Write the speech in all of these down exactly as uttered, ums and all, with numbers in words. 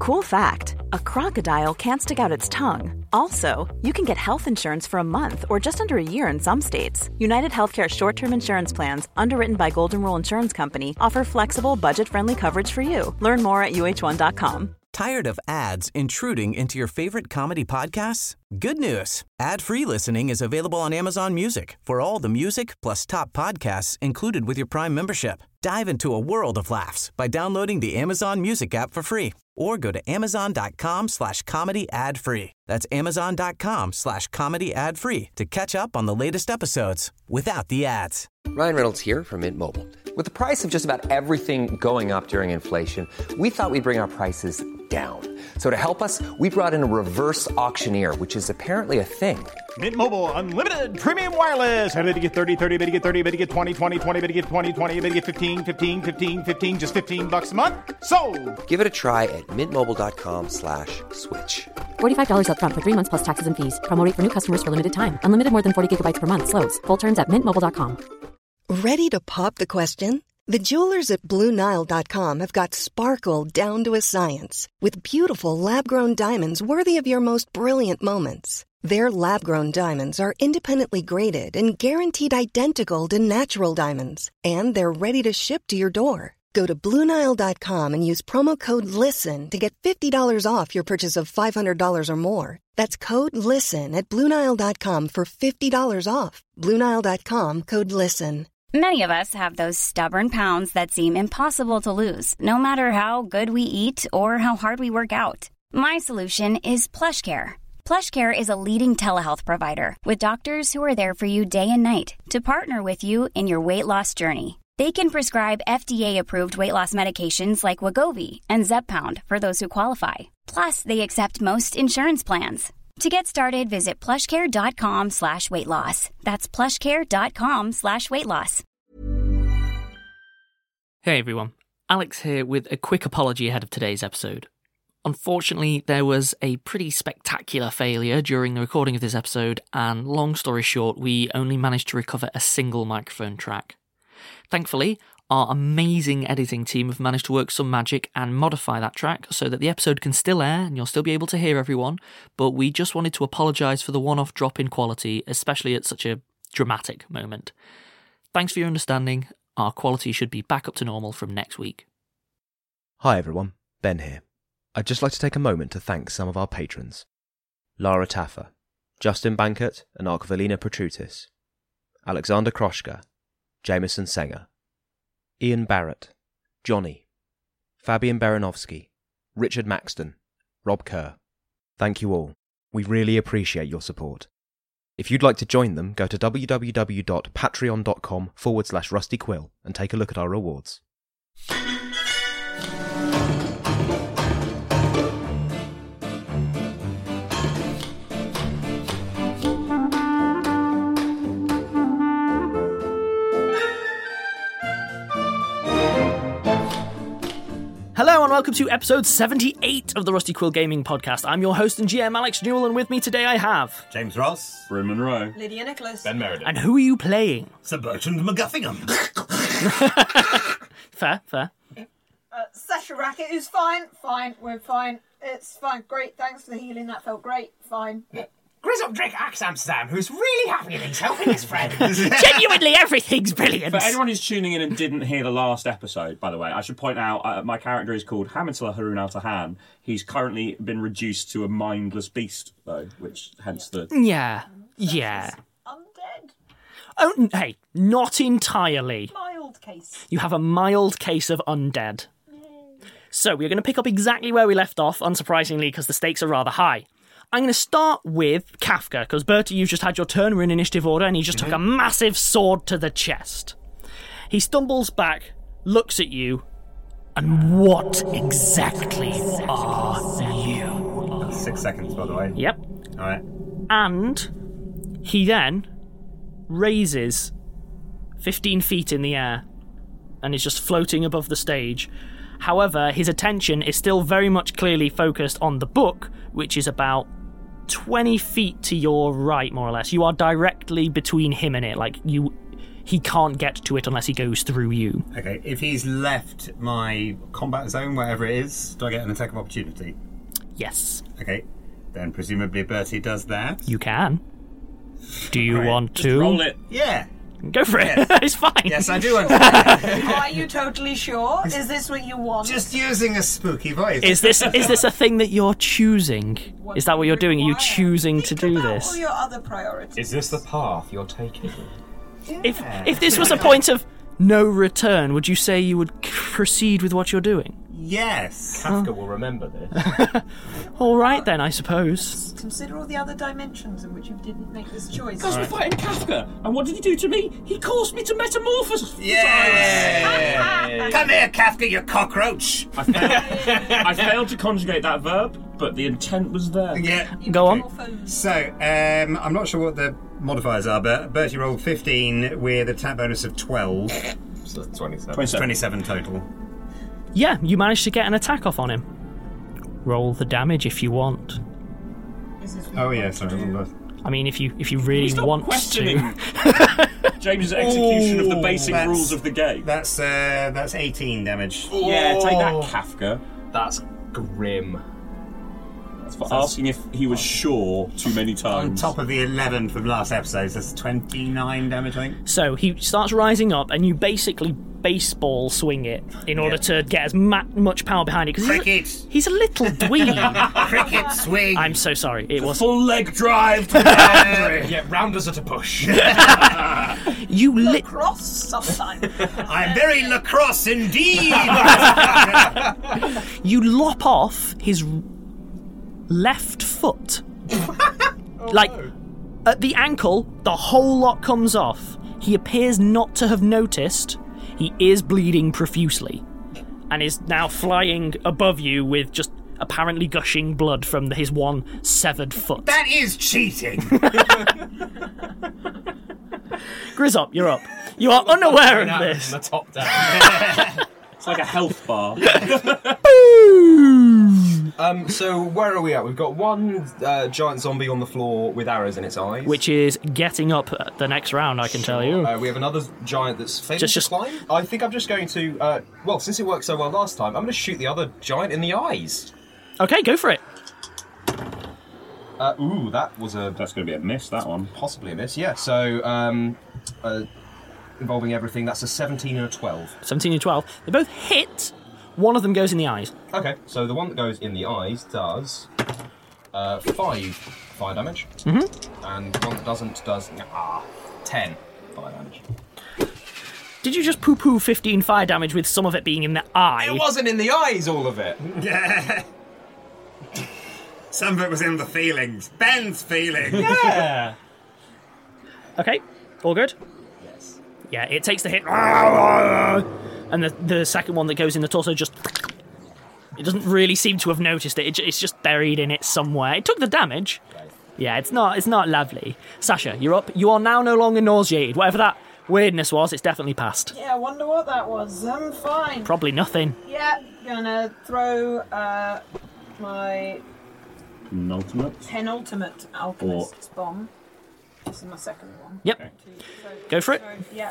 Cool fact, a crocodile can't stick out its tongue. Also, you can get health insurance for a month or just under a year in some states. United Healthcare short-term insurance plans, underwritten by Golden Rule Insurance Company, offer flexible, budget-friendly coverage for you. Learn more at U H one dot com. Tired of ads intruding into your favorite comedy podcasts? Good news. Ad-free listening is available on Amazon Music for all the music plus top podcasts included with your Prime membership. Dive into a world of laughs by downloading the Amazon Music app for free or go to amazon.com slash comedy ad free. That's amazon.com slash comedy ad free to catch up on the latest episodes without the ads. Ryan Reynolds here from Mint Mobile. With the price of just about everything going up during inflation, we thought we'd bring our prices down. So to help us, we brought in a reverse auctioneer, which is apparently a thing. Mint Mobile Unlimited Premium Wireless. How to get thirty, thirty, bit to get thirty, bit to get twenty, twenty, twenty, bit to get twenty, twenty, bit to get fifteen, fifteen, fifteen, fifteen, just fifteen bucks a month? Sold! Give it a try at mintmobile.com slash switch. forty-five dollars up front for three months plus taxes and fees. Promo rate for new customers for limited time. Unlimited more than forty gigabytes per month. Slows full terms at mint mobile dot com. Ready to pop the question? The jewelers at Blue Nile dot com have got sparkle down to a science with beautiful lab-grown diamonds worthy of your most brilliant moments. Their lab-grown diamonds are independently graded and guaranteed identical to natural diamonds, and they're ready to ship to your door. Go to Blue Nile dot com and use promo code LISTEN to get fifty dollars off your purchase of five hundred dollars or more. That's code LISTEN at Blue Nile dot com for fifty dollars off. Blue Nile dot com, code LISTEN. Many of us have those stubborn pounds that seem impossible to lose, no matter how good we eat or how hard we work out. My solution is PlushCare. PlushCare is a leading telehealth provider with doctors who are there for you day and night to partner with you in your weight loss journey. They can prescribe F D A-approved weight loss medications like Wegovy and Zepbound for those who qualify. Plus, they accept most insurance plans. To get started, visit plushcare.com slash weight loss. That's plushcare.com slash weight loss. Hey everyone, Alex here with a quick apology ahead of today's episode. Unfortunately, there was a pretty spectacular failure during the recording of this episode, and long story short, we only managed to recover a single microphone track. Thankfully, our amazing editing team have managed to work some magic and modify that track so that the episode can still air and you'll still be able to hear everyone, but we just wanted to apologise for the one-off drop in quality, especially at such a dramatic moment. Thanks for your understanding. Our quality should be back up to normal from next week. Hi everyone, Ben here. I'd just like to take a moment to thank some of our patrons. Lara Taffer, Justin Bankert and Arkvelina Petrutis, Alexander Kroshka, Jameson Senger, Ian Barrett, Johnny, Fabian Baranovsky, Richard Maxton, Rob Kerr. Thank you all. We really appreciate your support. If you'd like to join them, go to www.patreon.com forward slash rustyquill and take a look at our rewards. Hello and welcome to episode seventy-eight of the Rusty Quill Gaming Podcast. I'm your host and G M Alex Newell, and with me today I have... James Ross, Bryn Monroe, Lydia Nicholas, Ben Meredith. And who are you playing? Sir Bertrand McGuffingham. Fair, fair. Uh, Sasha Racket is fine, fine, we're fine. It's fine, great, thanks for the healing, that felt great, fine. Grizzled Drake Axe Amsterdam, who's really happy and he's helping his friends. Genuinely, everything's brilliant. For anyone who's tuning in and didn't hear the last episode, by the way, I should point out uh, my character is called Hamidullah Haroon Al-Tahan. He's currently been reduced to a mindless beast, though, which hence the... Yeah, yeah. Undead. Oh, hey, not entirely. Mild case. You have a mild case of undead. Yay. So, we're going to pick up exactly where we left off, unsurprisingly, because the stakes are rather high. I'm going to start with Kafka, because Bertie, you've just had your turn, we're in initiative order, and he just mm-hmm. took a massive sword to the chest. He stumbles back, looks at you, and what exactly are you? That's six seconds, by the way. Yep. All right. And he then raises fifteen feet in the air and is just floating above the stage. However, his attention is still very much clearly focused on the book, which is about twenty feet to your right, more or less. You are directly between him and it. Like, you he can't get to it unless he goes through you. Okay, if he's left my combat zone, wherever it is, do I get an attack of opportunity? Yes. Okay, then presumably Bertie does that. You can. Do you Right. want Just to? roll it. Yeah. Go for it. Yes. It's fine. Yes, I do understand. Are you totally sure? Is this what you want? Just using a spooky voice. Is this is this a thing that you're choosing? What Is that what you're doing? Are you require? choosing to Think do about this? all your other priorities. Is this the path you're taking? If if this was a point of no return, would you say you would c- proceed with what you're doing? Yes. Kafka will remember this. All right then, I suppose. Consider all the other dimensions in which you didn't make this choice. Because we're fighting Kafka. And what did he do to me? He caused me to metamorphose. Yeah. Come here, Kafka, you cockroach. I failed, I failed to conjugate that verb, but the intent was there. Yeah. Go on. So, um, I'm not sure what the modifiers are, but Bertie rolled fifteen with a tap bonus of twelve. So that's twenty-seven. twenty-seven. twenty-seven total. Yeah, you managed to get an attack off on him. Roll the damage if you want. Oh, yeah, sorry. I mean, if you if you really Stop want questioning to. James's execution of the Ooh, basic that's- rules of the game. That's uh, that's eighteen damage. Yeah, take that, Kafka. That's grim. That's for asking if he was sure too many On times. top of the eleven from last episode, so that's twenty-nine damage, I think. So he starts rising up, and you basically baseball swing it in order to get as ma- much power behind it. Because he's, Cricket. a- he's a little dweeb. Cricket swing. I'm so sorry. It was Full leg drive to the boundary. Yeah, rounders at a push. you lit. Cross sometime. I'm very lacrosse indeed. You lop off his left foot. Like at the ankle, the whole lot comes off. He appears not to have noticed. He is bleeding profusely and is now flying above you with just apparently gushing blood from his one severed foot. That is cheating. Grizzop, you're up. You are unaware of From this. the top down. It's like a health bar. Um, so where are we at? We've got one uh, giant zombie on the floor with arrows in its eyes. Which is getting up at the next round, I can tell you. Uh, we have another giant that's failing Just- to just- climb. I think I'm just going to, uh, well, since it worked so well last time, I'm going to shoot the other giant in the eyes. Okay, go for it. Uh, ooh, that was a That's going to be a miss, that one. possibly a miss. Yeah. So um, uh, involving everything, that's a seventeen and a twelve. seventeen and twelve. They both hit. One of them goes in the eyes. Okay. So the one that goes in the eyes does uh, five fire damage, Mm-hmm. and the one that doesn't does ah ten fire damage. Did you just poo-poo fifteen fire damage with some of it being in the eye? It wasn't in the eyes, all of it. Yeah. Some of it was in the feelings. Ben's feelings. Yeah. Okay, all good? Yes. Yeah, it takes the hit. And the, the second one that goes in the torso just... It doesn't really seem to have noticed it. it. It's just buried in it somewhere. It took the damage. Yeah, it's not It's not lovely. Sasha, you're up. You are now no longer nauseated. Whatever that weirdness was, it's definitely passed. Yeah, I wonder what that was. I'm fine. Probably nothing. Yeah, gonna throw uh, my Penultimate. penultimate alchemist's bomb. This is my second one. Yep. So, Go for it. so, yeah.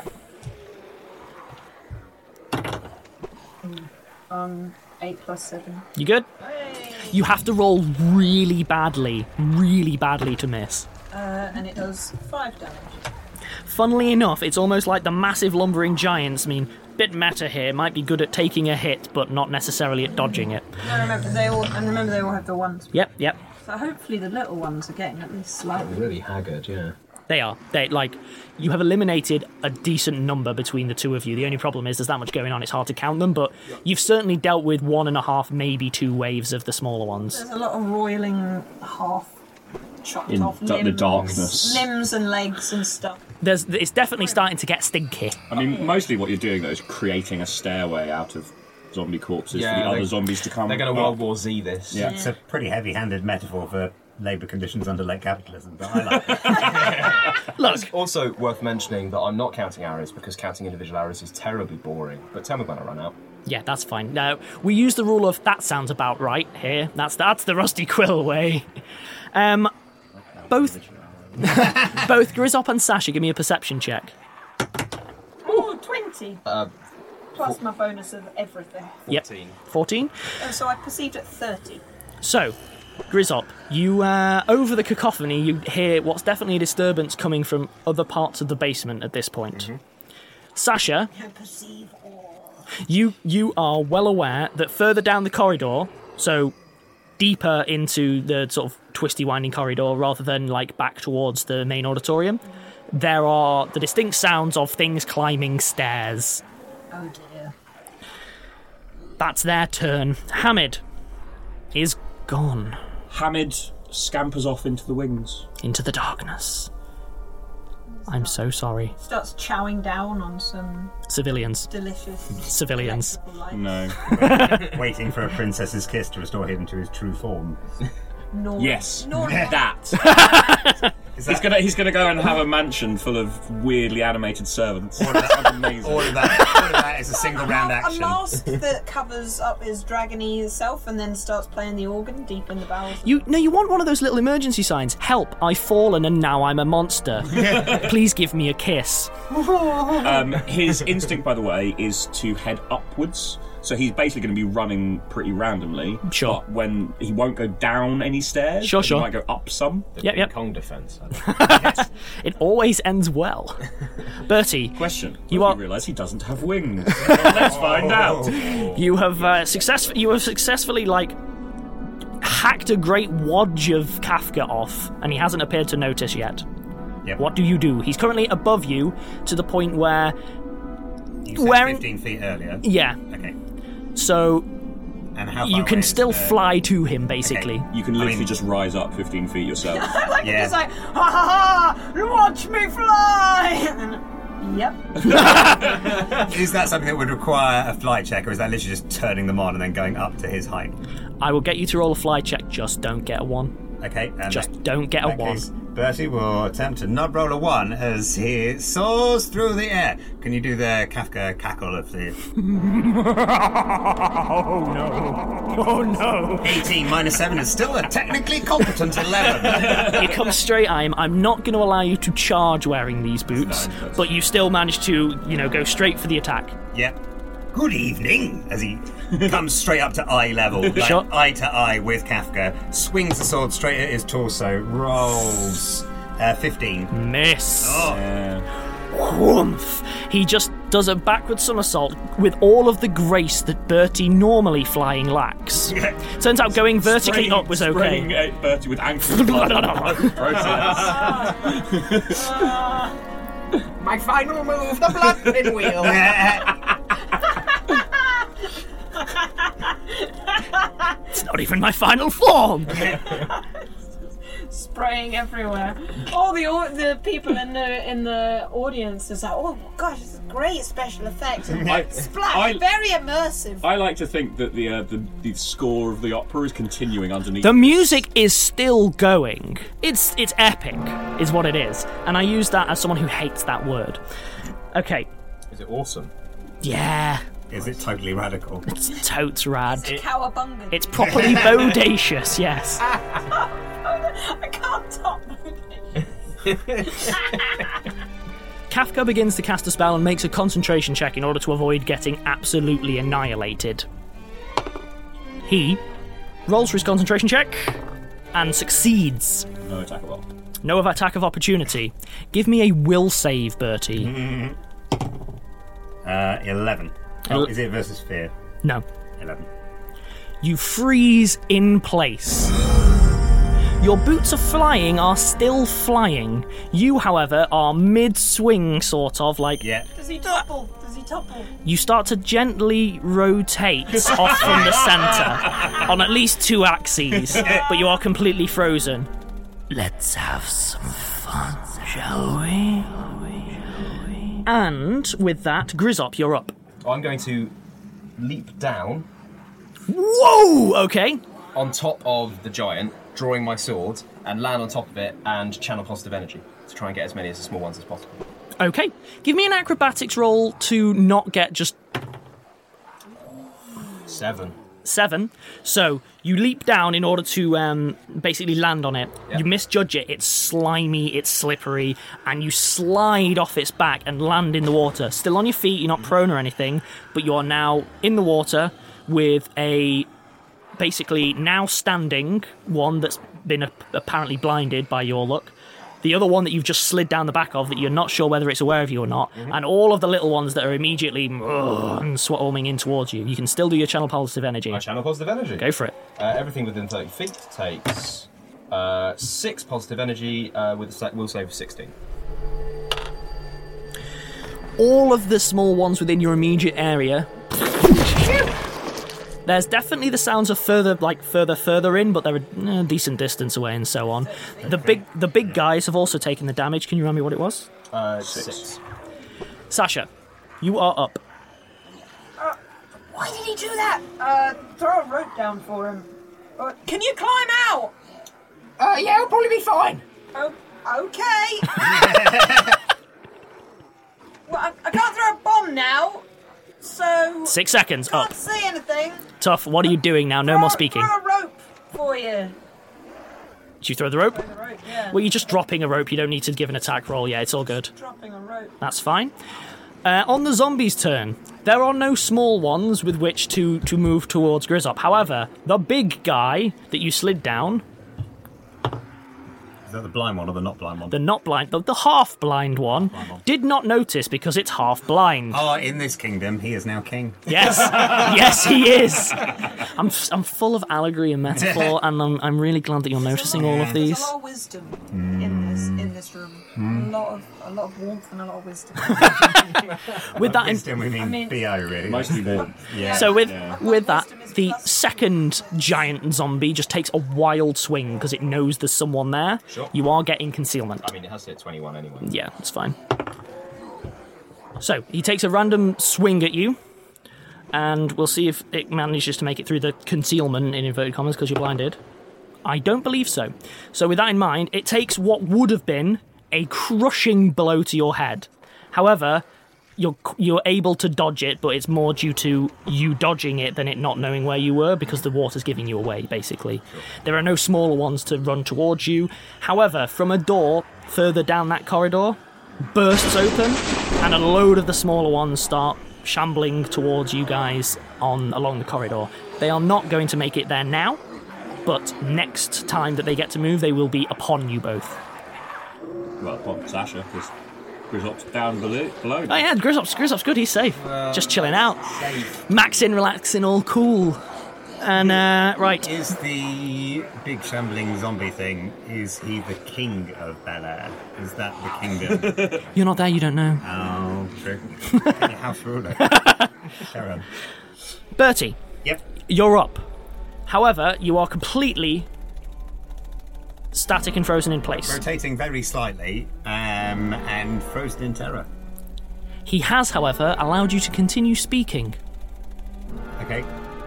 Um, eight plus seven. You good? Hey. You have to roll really badly, really badly to miss. Uh, and it does five damage. Funnily enough, it's almost like the massive lumbering giants. I mean, bit meta here, might be good at taking a hit, but not necessarily at dodging it. No, remember they all, and remember they all have the ones. Yep, yep. So hopefully the little ones are getting at least slightly. Really haggard, yeah. They are. They like you have eliminated a decent number between the two of you. The only problem is there's that much going on. It's hard to count them, but you've certainly dealt with one and a half, maybe two waves of the smaller ones. There's a lot of roiling half chopped In off the- the limbs, darkness. limbs and legs and stuff. There's it's definitely starting to get stinky. I mean, mostly what you're doing, though, is creating a stairway out of zombie corpses Yeah, for the they- other zombies to come. They're going to up. World War Z this. Yeah. It's a pretty heavy-handed metaphor for labour conditions under late capitalism, but I like it. Look, Also worth mentioning that I'm not counting arrows because counting individual arrows is terribly boring. But tell me when I run out. yeah, that's fine. Now we use the rule of that sounds about right here. That's that's the Rusty Quill way. Um, both both Grizzop and Sasha, give me a perception check. twenty. Uh, Plus my bonus of everything. Yep. fourteen. Oh, so I perceived at thirty. So, Grizzop, you, uh, over the cacophony, you hear what's definitely a disturbance coming from other parts of the basement at this point. Mm-hmm. Sasha, I perceive all. You, you are well aware that further down the corridor, so deeper into the sort of twisty, winding corridor rather than, like, back towards the main auditorium, mm-hmm. there are the distinct sounds of things climbing stairs. Oh dear. That's their turn. Hamid is gone. Hamid scampers off into the wings. Into the darkness. I'm so sorry. Starts chowing down on some Civilians. delicious Civilians. No. Waiting for a princess's kiss to restore him to his true form. No. Yes. No. That. He's gonna he's gonna go and have a mansion full of weirdly animated servants. All of that, amazing. All of that, all of that is a single round action. A mask that covers up his dragony self and then starts playing the organ deep in the bowels. You no, you want one of those little emergency signs. Help! I've fallen and now I'm a monster. Please give me a kiss. Um, his instinct, by the way, is to head upwards. So he's basically going to be running pretty randomly. Sure. But when he won't go down any stairs. Sure, sure. He might go up some. The Yep, King yep. Kong defense. It always ends well. Bertie. Question. You Will are. he realise he doesn't have wings? Well, let's find out. You have uh, success. You have successfully like hacked a great wadge of Kafka off, and he hasn't appeared to notice yet. Yep. What do you do? He's currently above you to the point where. You said wearing fifteen feet earlier. Yeah. Okay. So. And how far you can away still is the... fly to him, basically. Okay. You can literally I mean... just rise up fifteen feet yourself. I like Yeah. it just like, ha ha ha! Watch me fly! And then, yep. Is that something that would require a flight check, or is that literally just turning them on and then going up to his height? I will get you to roll a fly check, just don't get a one. Okay. And Just that, don't get a that one. Case, Bertie will attempt to not roll a one as he soars through the air. Can you do the Kafka cackle of the... Oh no. Oh no. eighteen minus seven is still a technically competent eleven. You come straight at him. I'm not going to allow you to charge wearing these boots, but you still manage to, you know, go straight for the attack. Yep. Good evening, as he comes straight up to eye level, like Sure. eye to eye with Kafka, swings the sword straight at his torso, rolls uh, fifteen. Miss. Oh. Yeah. Whoomph. He just does a backward somersault with all of the grace that Bertie normally flying lacks. Yeah. Turns out going vertically Spraying- up was okay. spraying at Bertie with ankle blood in the process. My final move, the blood pinwheel. It's not even my final form. Spraying everywhere. All the au- the people in the in the audience is like, oh gosh, this is great special effects. I- Splash, I- very immersive. I like to think that the, uh, the the score of the opera is continuing underneath. The music is still going. It's it's epic, is what it is. And I use that as someone who hates that word. Okay. Is it awesome? Yeah. Is it totally radical? It's totes rad. Cowabunga. It's properly bodacious, yes. I can't top Kafka begins to cast a spell and makes a concentration check in order to avoid getting absolutely annihilated. He rolls for his concentration check and succeeds. No attack of op. No attack of opportunity. Give me a will save, Bertie. Uh, eleven. Oh, is it versus fear? No. eleven. You freeze in place. Your boots of flying are still flying. You, however, are mid-swing, sort of, like... Yeah. Does he topple? Does he topple? You start to gently rotate off from the centre on at least two axes, but you are completely frozen. Let's have some fun, shall we? And with that, Grizzop, you're up. I'm going to leap down. Whoa! Okay. On top of the giant, drawing my sword, and land on top of it and channel positive energy to try and get as many as the small ones as possible. Okay. Give me an acrobatics roll to not get just... Seven. Seven. So you leap down in order to um, basically land on it. Yeah. You misjudge it. It's slimy, it's slippery, and you slide off its back and land in the water. Still on your feet, you're not prone or anything, but you are now in the water with a basically now standing one that's been apparently blinded by your luck. The other one that you've just slid down the back of that you're not sure whether it's aware of you or not, mm-hmm. and all of the little ones that are immediately and swarming in towards you. You can still do your channel positive energy. My channel positive energy. Go for it. Uh, everything within thirty feet takes uh, six positive energy uh, with a will save of sixteen. All of the small ones within your immediate area. There's definitely the sounds of further, like further, further in, but they're a uh, decent distance away and so on. The big, the big guys have also taken the damage. Can you remind me what it was? Uh, six. Sasha, you are up. Uh, why did he do that? Uh, throw a rope down for him. Uh, can you climb out? Uh, yeah, I'll probably be fine. Oh, okay. Well, I, I can't throw a bomb now. So Six seconds, can't up. see anything. Tough, what are you doing now? No throw, more speaking. Throw a rope for you. Did you throw the rope? Throw the rope, yeah. Well, you're just dropping a rope. You don't need to give an attack roll. Yeah, it's all good. Dropping a rope. That's fine. Uh, on the zombies' turn, there are no small ones with which to, to move towards Grizzop. However, the big guy that you slid down... Is that the blind one or the not blind one? The not blind, the, the half-blind one, Blind one. did not notice because it's half-blind. Oh, in this kingdom, he is now king. Yes, yes, he is. I'm I'm full of allegory and metaphor, and I'm I'm really glad that you're noticing all of these. There's a lot of wisdom in this in this room. Mm. A lot of a lot of warmth and a lot of wisdom. With that, in, wisdom, we mean, I mean- B O, really. Mostly warm. Yeah. so with Yeah. with that, the second giant zombie just takes a wild swing because it knows there's someone there. Sure. You are getting concealment. I mean, it has hit twenty-one anyway. Yeah, that's fine. So he takes a random swing at you, and we'll see if it manages to make it through the concealment in inverted commas because you're blinded. I don't believe so. So with that in mind, it takes what would have been a crushing blow to your head. However, you're you're able to dodge it, but it's more due to you dodging it than it not knowing where you were because the water's giving you away, basically. Sure. There are no smaller ones to run towards you. However, from a door further down that corridor, bursts open, and a load of the smaller ones start shambling towards you guys on along the corridor. They are not going to make it there now, but next time that they get to move, they will be upon you both. Well, upon Sasha, because Grizzop's down below. below. Oh yeah, Grizzop's, Grizzop's good, he's safe. Well, Just chilling out. Safe. Maxing, relaxing, all cool. And, uh, right. Is the big shambling zombie thing, is he the king of Bel Air? Is that the kingdom? You're not there, you don't know. Oh, true. Any house ruler. Carry on. Bertie. Yep. You're up. However, you are completely static and frozen in place. Rotating very slightly, um, and frozen in terror. He has, however, allowed you to continue speaking. Okay.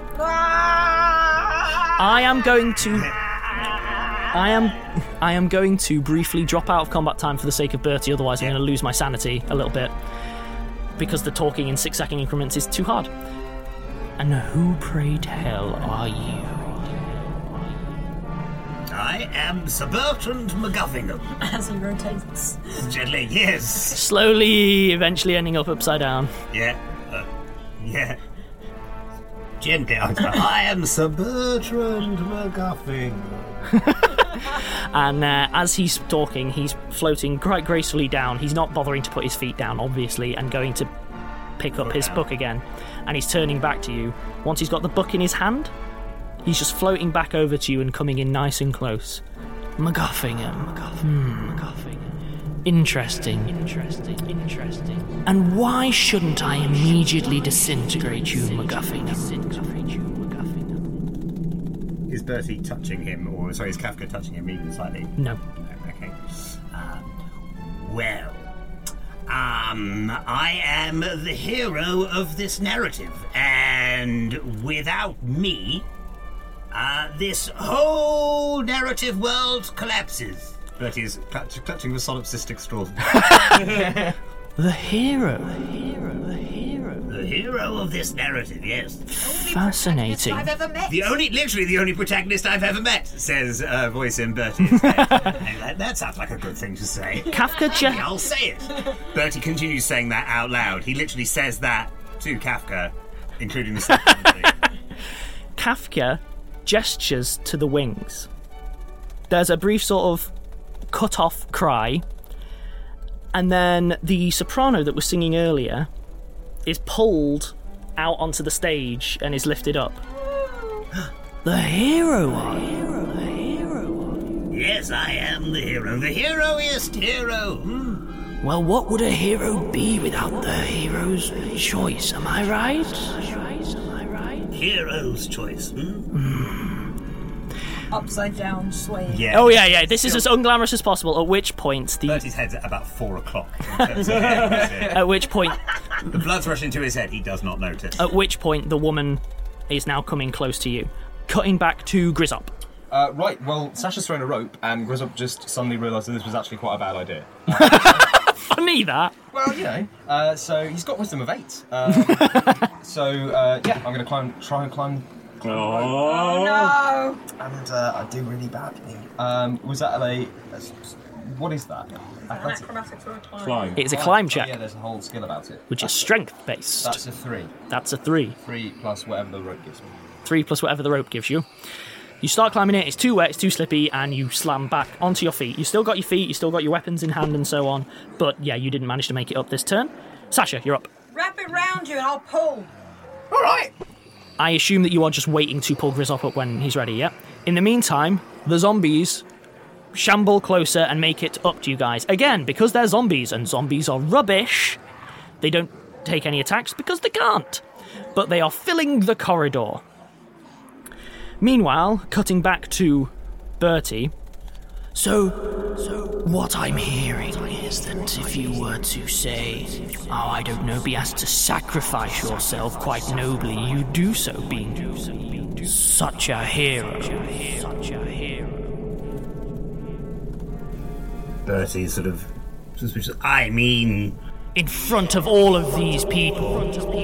I am going to... I am I am going to briefly drop out of combat time for the sake of Bertie, otherwise I'm Yeah. going to lose my sanity a little bit. Because the talking in six second increments is too hard. And who, pray tell, are you? I am Sir Bertrand McGuffingham. As he rotates. Gently, yes. Slowly, eventually ending up upside down. Yeah. Uh, yeah. Gently, I I am Sir Bertrand McGuffingham. And uh, as he's talking, he's floating quite gracefully down. He's not bothering to put his feet down, obviously, and going to pick up his book again. And he's turning back to you. Once he's got the book in his hand, he's just floating back over to you and coming in nice and close. McGuffingham. Hmm. Interesting. Interesting. Interesting. And why shouldn't I immediately disintegrate you, McGuffingham? Disintegrate you, McGuffingham. Is Bertie touching him, or sorry, is Kafka touching him even slightly? No. No, okay. Um, well, um, I am the hero of this narrative, and without me, uh, this whole narrative world collapses. Bertie's clutch, clutching the solipsistic straw. The hero. The hero. The hero. The hero hero of this narrative, yes. Fascinating. I've ever met. The only, literally the only protagonist I've ever met, says a voice in Bertie's head. that, that sounds like a good thing to say. Kafka just... Yeah, I'll say it. Bertie continues saying that out loud. He literally says that to Kafka, including the second. Kafka gestures to the wings. There's a brief sort of cut-off cry, and then the soprano that was singing earlier is pulled out onto the stage and is lifted up. The hero are you? The hero. Yes, I am the hero. The heroiest hero. Hmm. Well, what would a hero be without the hero's choice? Am I right? Hero's choice. Hmm? Mm. Upside down swaying. Yeah. Oh yeah, yeah. This is as unglamorous as possible. At which point the Bertie's head's at about four o'clock. In terms of hair. at which point The blood's rushing to his head. He does not notice. at which point the woman is now coming close to you. Cutting back to Grizzop. Uh, right, well, Sasha's thrown a rope, and Grizzop just suddenly realised that this was actually quite a bad idea. Funny that. Well, you know, uh, so he's got wisdom of eight. Um, so, uh, yeah, I'm going to climb, try and climb. climb Oh no! And uh, I do really badly. Um, was that a... a what is that? Athletics? Acrobatics or a climb? Climb. It's a climb check, Oh, yeah, there's a whole skill about it. which is strength based. That's a three. That's a three. Three plus whatever the rope gives me. Three plus whatever the rope gives you. You start climbing it, it's too wet, it's too slippy, and you slam back onto your feet. You still got your feet, you still got your weapons in hand and so on, but yeah, you didn't manage to make it up this turn. Sasha, you're up. Wrap it round you and I'll pull. All right. I assume that you are just waiting to pull Grizzop up when he's ready, yeah? In the meantime, the zombies shamble closer and make it up to you guys. Again, because they're zombies, and zombies are rubbish, they don't take any attacks because they can't. But they are filling the corridor. Meanwhile, cutting back to Bertie. So, so what I'm hearing is that if you were to say, oh, I don't know, be asked to sacrifice yourself quite nobly, you do so, being such a hero. Such a hero. Bertie sort of suspicious. I mean, in front of all of these people.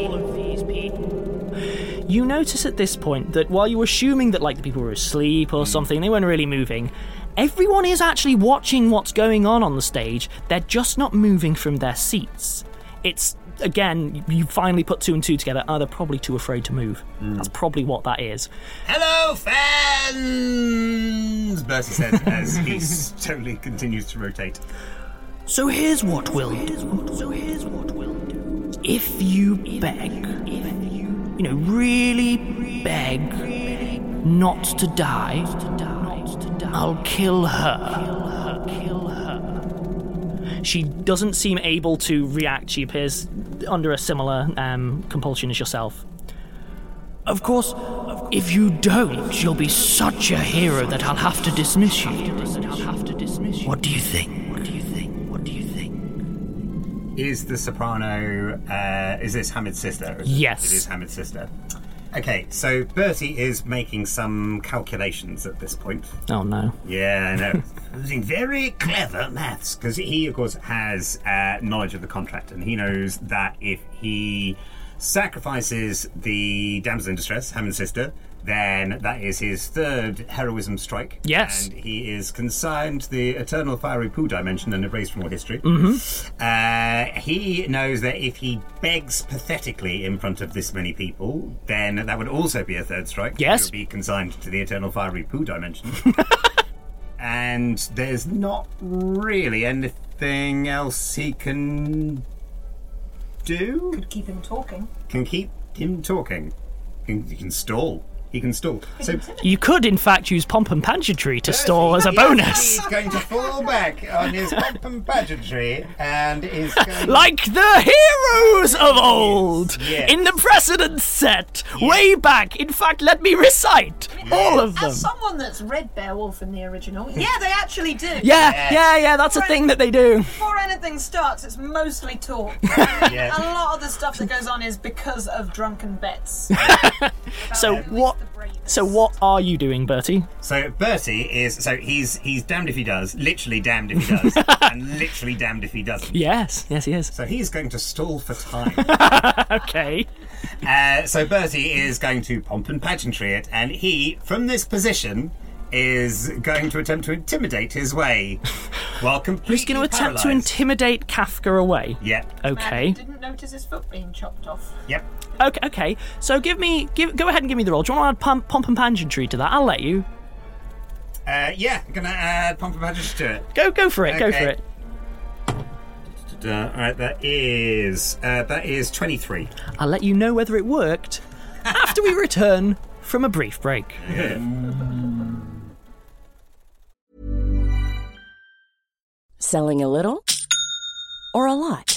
You notice at this point that while you were assuming that like the people were asleep or something, they weren't really moving, everyone is actually watching what's going on on the stage. They're just not moving from their seats. It's, again, you finally put two and two together. Oh, they're probably too afraid to move. Mm. That's probably what that is. Hello, fans! Bertie says as he slowly continues to rotate. So here's what we'll do. So here's what we'll do. If you beg, if you, you know, really beg not to die, I'll kill her. Kill her. She doesn't seem able to react. She appears under a similar um, compulsion as yourself. Of course, if you don't, you'll be such a hero that I'll have to dismiss you. What do you think? What do you think? What do you think? Is the soprano, uh, is this Hamid's sister? Is yes. It is Hamid's sister. Okay, so Bertie is making some calculations at this point. Oh, no. Yeah, I know. Using very clever maths, because he, of course, has uh, knowledge of the contract, and he knows that if he sacrifices the damsel in distress, Hamid's sister, then that is his third heroism strike. Yes. And he is consigned to the eternal fiery poo dimension and erased from all history. Mm-hmm. Uh, he knows that if he begs pathetically in front of this many people, then that would also be a third strike. Yes. He would be consigned to the eternal fiery poo dimension. And there's not really anything else he can do. Could keep him talking. Can keep him talking. Can, he can stall. He can stall. So you could, in fact, use pomp and pageantry to stall as a bonus. He's going to fall back on his pomp and pageantry and is going like the heroes of old yes. in the precedent set yes. way back. In fact, let me recite yes. all of them. As someone that's read Beowulf in the original, yeah, they actually do. Yeah, yes. yeah, yeah. That's before a thing any, that they do. Before anything starts, it's mostly talk. yes. A lot of the stuff that goes on is because of drunken bets. So what? the bravest. So what are you doing, Bertie? So Bertie is so he's he's damned if he does, literally damned if he does, and literally damned if he doesn't. Yes, yes, he is. So he's going to stall for time. Okay. Uh, so Bertie is going to pomp and pageantry it, and he, from this position, is going to attempt to intimidate his way while completely Who's going to attempt to paralysed. intimidate Kafka away? Yep. Okay. Man, didn't notice his foot being chopped off. Yep. Okay, okay. So give me, give, go ahead and give me the roll. Do you want to add pomp, pomp and pageantry to that? I'll let you. Uh, yeah, I'm going to add pomp and pageantry to it. Go, go for it. Go Okay. for it. Uh, all right, that is uh, that is twenty-three. I'll let you know whether it worked after we return from a brief break. Selling a little or a lot?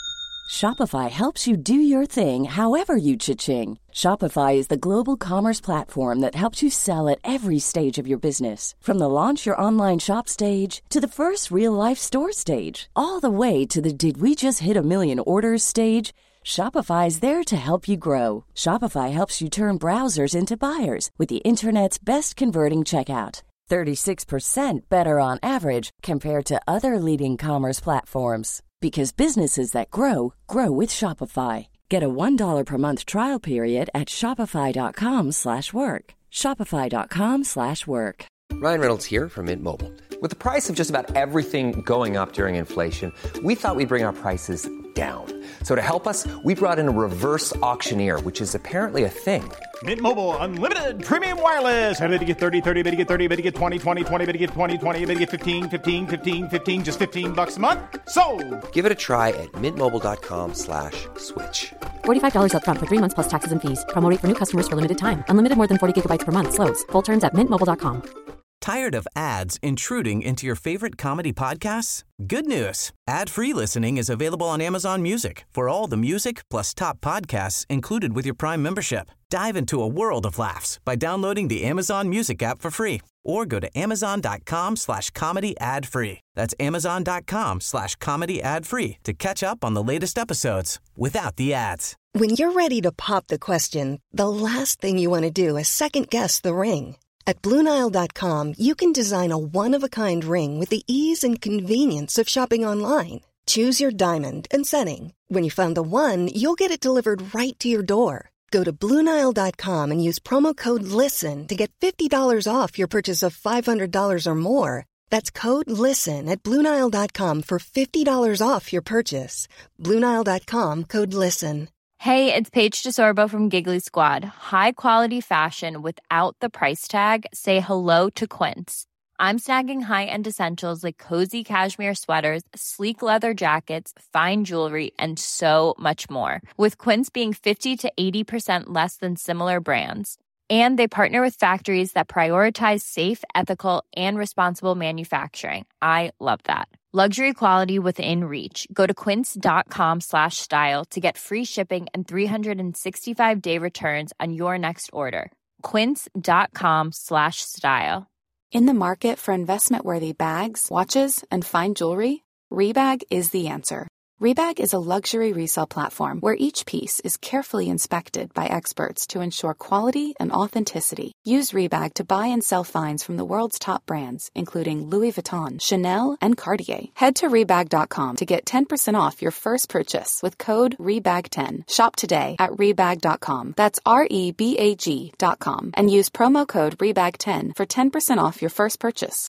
Shopify helps you do your thing however you cha-ching. Shopify is the global commerce platform that helps you sell at every stage of your business. From the launch your online shop stage to the first real-life store stage, all the way to the did we just hit a million orders stage. Shopify is there to help you grow. Shopify helps you turn browsers into buyers with the internet's best converting checkout. thirty-six percent better on average compared to other leading commerce platforms. Because businesses that grow, grow with Shopify. Get a one dollar per month trial period at shopify.com slash work. Shopify.com slash work. Ryan Reynolds here from Mint Mobile. With the price of just about everything going up during inflation, we thought we'd bring our prices down. So to help us, we brought in a reverse auctioneer, which is apparently a thing. Mint Mobile Unlimited Premium Wireless. How to get thirty, thirty, how to get thirty, how to get twenty, twenty, twenty, how to get twenty, twenty, how to get fifteen, fifteen, fifteen, fifteen, just fifteen bucks a month? Sold! Give it a try at mintmobile.com slash switch. forty-five dollars up front for three months plus taxes and fees. Promo rate for new customers for limited time. Unlimited more than forty gigabytes per month. Slows full terms at mint mobile dot com. Tired of ads intruding into your favorite comedy podcasts? Good news. Ad-free listening is available on Amazon Music for all the music plus top podcasts included with your Prime membership. Dive into a world of laughs by downloading the Amazon Music app for free or go to amazon.com slash comedy ad free. That's amazon.com slash comedy ad free to catch up on the latest episodes without the ads. When you're ready to pop the question, the last thing you want to do is second-guess the ring. At Blue Nile dot com, you can design a one-of-a-kind ring with the ease and convenience of shopping online. Choose your diamond and setting. When you find the one, you'll get it delivered right to your door. Go to Blue Nile dot com and use promo code LISTEN to get fifty dollars off your purchase of five hundred dollars or more. That's code LISTEN at Blue Nile dot com for fifty dollars off your purchase. Blue Nile dot com, code LISTEN. Hey, it's Paige DeSorbo from Giggly Squad. High quality fashion without the price tag. Say hello to Quince. I'm snagging high-end essentials like cozy cashmere sweaters, sleek leather jackets, fine jewelry, and so much more. With Quince being fifty to eighty percent less than similar brands. And they partner with factories that prioritize safe, ethical, and responsible manufacturing. I love that. Luxury quality within reach. Go to quince.com slash style to get free shipping and three sixty-five day returns on your next order. Quince.com slash style. In the market for investment-worthy bags, watches, and fine jewelry, Rebag is the answer. Rebag is a luxury resale platform where each piece is carefully inspected by experts to ensure quality and authenticity. Use Rebag to buy and sell finds from the world's top brands, including Louis Vuitton, Chanel, and Cartier. Head to Rebag dot com to get ten percent off your first purchase with code Rebag ten. Shop today at Rebag dot com. That's R E B A G dot com. And use promo code Rebag ten for ten percent off your first purchase.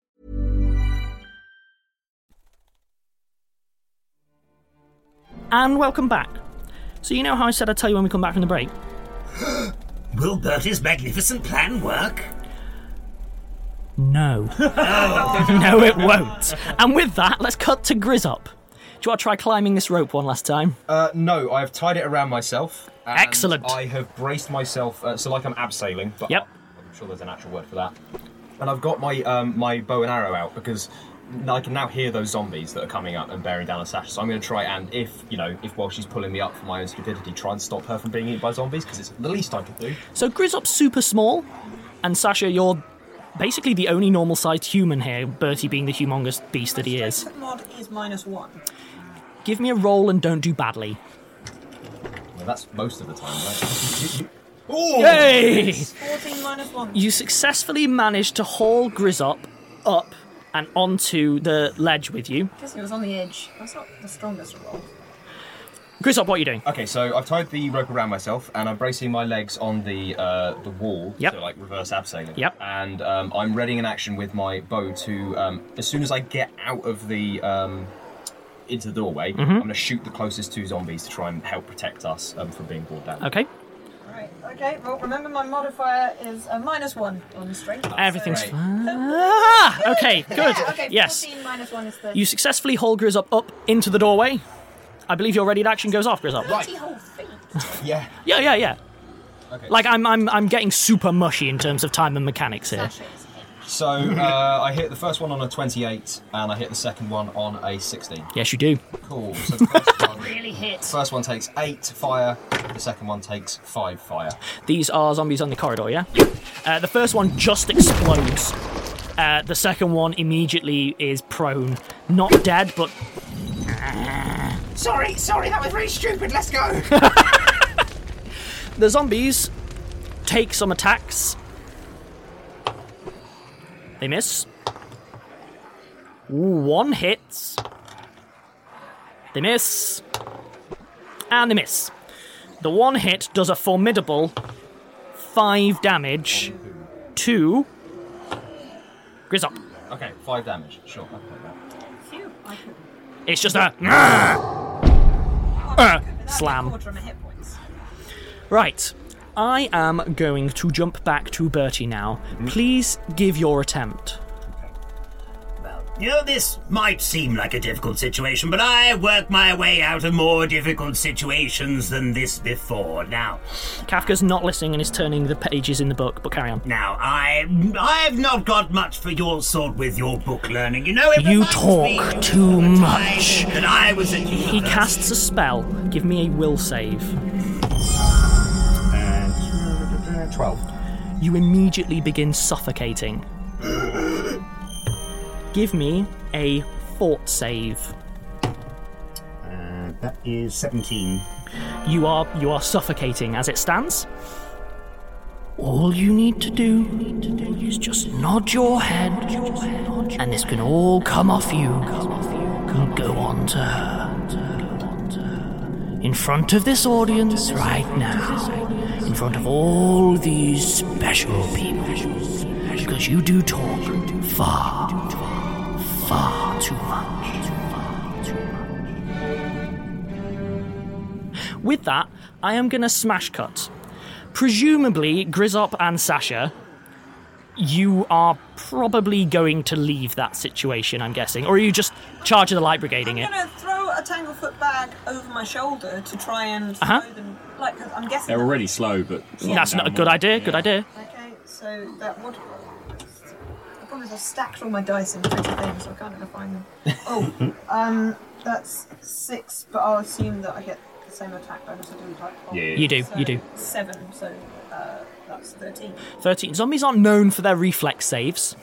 And welcome back. So you know how I said I'd tell you when we come back from the break? Will Bertie's magnificent plan work? No. No, it won't. And with that, let's cut to Grizzop. Do you want to try climbing this rope one last time? Uh, no, I've tied it around myself. And Excellent. I have braced myself, uh, so like I'm abseiling, but yep. I'm sure there's an actual word for that. And I've got my um, my bow and arrow out because I can now hear those zombies that are coming up and bearing down on Sasha. So I'm going to try and, if, you know, if while she's pulling me up for my own stupidity, try and stop her from being eaten by zombies, because it's the least I could do. So Grizzop's super small, and Sasha, you're basically the only normal-sized human here, Bertie being the humongous beast that he is. Strength mod is minus one. Give me a roll and don't do badly. Well, that's most of the time, right? Ooh. Yay! fourteen minus one. You successfully managed to haul Grizzop up and onto the ledge with you. I guess it was on the edge. That's not the strongest roll. Grizzop, what are you doing? Okay, so I've tied the rope around myself, and I'm bracing my legs on the uh, the wall Yep. to like reverse abseiling. Yep. And um, I'm readying an action with my bow to, um, as soon as I get out of the um, into the doorway, Mhm. I'm going to shoot the closest two zombies to try and help protect us um, from being brought down. Okay. Right, okay, well, remember my modifier is a minus one on strength. Everything's so... fine. Ah, okay, good. Yeah, okay, Yes. fourteen minus one is thirty. You successfully haul Grizzop up into the doorway. I believe your readied action goes off, Grizzop. thirty whole feet. Yeah. Yeah, yeah, yeah. Okay. Like, I'm, I'm, I'm getting super mushy in terms of time and mechanics here. So uh, I hit the first one on a twenty-eight, and I hit the second one on a sixteen. Yes, you do. Cool. So the first one, really hit. first one takes eight fire. The second one takes five fire. These are zombies on the corridor, yeah? Uh, the first one just explodes. Uh, the second one immediately is prone. Not dead, but... Sorry, sorry, that was very stupid. Let's go. The zombies take some attacks. They miss. One hits. They miss. And they miss. The one hit does a formidable five damage to Grizzop. Okay, five damage. Sure, I'll take that. Phew, I could... It's just a uh, slam. Quarter of my hit points. Right. I am going to jump back to Bertie now. Please give your attempt. You know, this might seem like a difficult situation, but I worked my way out of more difficult situations than this before. Now, Kafka's not listening and is turning the pages in the book, but carry on. now, I I've not got much for your sort with your book learning. You know, it You reminds me talk of too the much. time that I was at He university. casts a spell. Give me a will save. Uh, twelve. You immediately begin suffocating. Give me a fort save. Uh, that is seventeen. You are you are suffocating as it stands. All you need to do is just nod your head, and this can all come off you and go on to her. In front of this audience right now, in front of all these special people, because you do talk far, far too much. With that, I am going to smash cut. Presumably, Grizzop and Sasha, you are probably going to leave that situation, I'm guessing. Or are you just charge of the light brigading it? I'm going to throw a Tanglefoot bag over my shoulder to try and Uh-huh. slow them. Like, 'cause I'm guessing. They're already slow, but That's not a good idea, good idea. Okay, so that would. I promise I stacked all my dice in pretty things, so I can't ever find them. Oh, um, that's six, but I'll assume that I get the same attack bonus I do with like. Yeah, yeah. You do, so you do. Seven, so uh, that's thirteen. thirteen. Zombies aren't known for their reflex saves.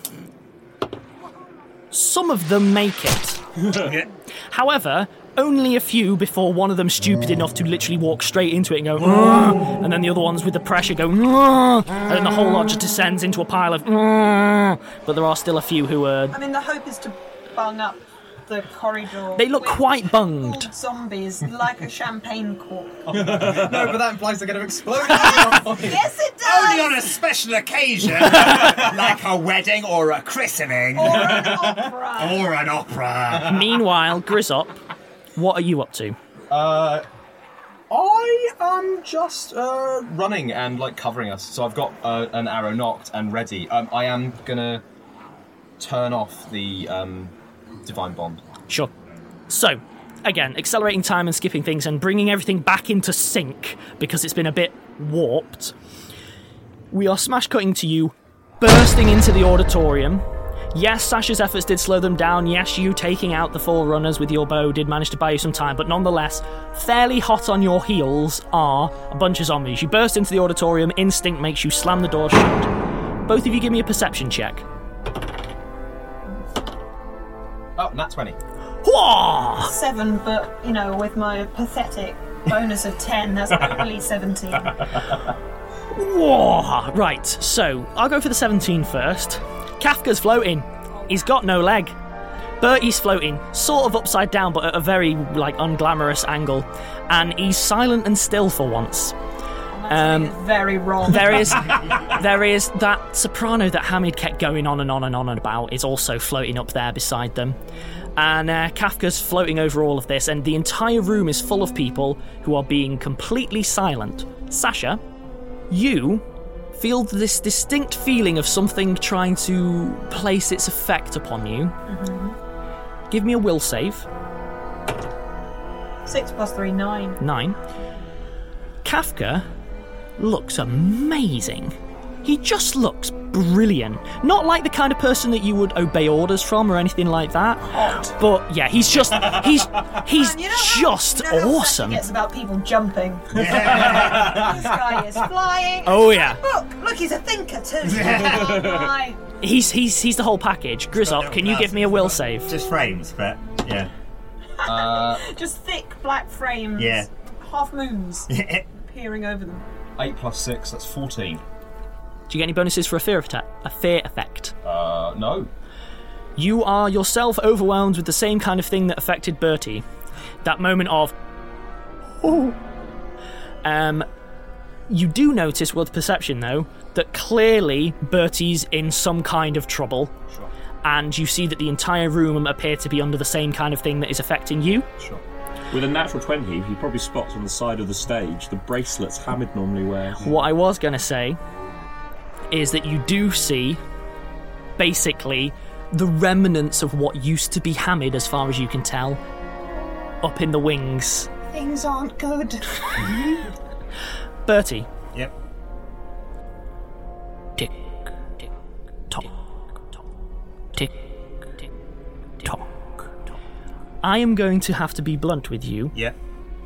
Some of them make it. However, only a few before one of them stupid enough to literally walk straight into it and go, "Argh!" And then the other ones with the pressure go, "Argh!" And then the whole lot just descends into a pile of, "Argh!" But there are still a few who are. I mean, the hope is to bung up the corridor. They look with quite bunged. old zombies like a champagne cork. No, but that implies they're going to explode. Yes, it does. Only on a special occasion, like a wedding or a christening. Or an opera. Or an opera. Meanwhile, Grizzop, what are you up to? Uh, I am just uh, running and like covering us. So I've got uh, an arrow knocked and ready. Um, I am gonna turn off the um, divine bond. Sure. So, again, accelerating time and skipping things and bringing everything back into sync because it's been a bit warped. We are smash cutting to you, bursting into the auditorium. Yes, Sasha's efforts did slow them down. Yes, you taking out the Forerunners with your bow did manage to buy you some time, but nonetheless, fairly hot on your heels are a bunch of zombies. You burst into the auditorium, instinct makes you slam the door shut. Both of you give me a perception check. Oh, nat twenty. Whoa! Seven, but, you know, with my pathetic bonus of ten, that's only seventeen. Whoa! Right, so I'll go for the seventeen first. Kafka's floating. He's got no leg. Bertie's floating, sort of upside down, but at a very, like, unglamorous angle. And he's silent and still for once. Um, very wrong. There is, there is that soprano that Hamid kept going on and on and on about is also floating up there beside them. And uh, Kafka's floating over all of this, and the entire room is full of people who are being completely silent. Sasha, you feel this distinct feeling of something trying to place its effect upon you. Mm-hmm. Give me a will save. Six plus three, nine. Nine. Kafka looks amazing. He just looks brilliant. Not like the kind of person that you would obey orders from or anything like that. Hot. But yeah, he's just he's he's Man, you know just how, you know awesome. It's about people jumping. Yeah. This guy is flying. Oh yeah. Look, look, he's a thinker too. Oh, my. He's he's he's the whole package. Grizzop, can you give me a will save? Just frames, but yeah. Uh, Just thick black frames. Yeah. Half moons peering over them. Eight plus six, that's fourteen. Do you get any bonuses for a fear effect? A fear effect? Uh, no. You are yourself overwhelmed with the same kind of thing that affected Bertie. That moment of, oh. Um, you do notice with perception, though, that clearly Bertie's in some kind of trouble. Sure. And you see that the entire room appear to be under the same kind of thing that is affecting you. Sure. With a natural twenty, he probably spots on the side of the stage the bracelets Hamid normally wears. What I was going to say is that you do see, basically, the remnants of what used to be Hamid, as far as you can tell, up in the wings. Things aren't good. Bertie. Yep. Tick, tick, tock, tock, tick, tick, tock. I am going to have to be blunt with you. Yep.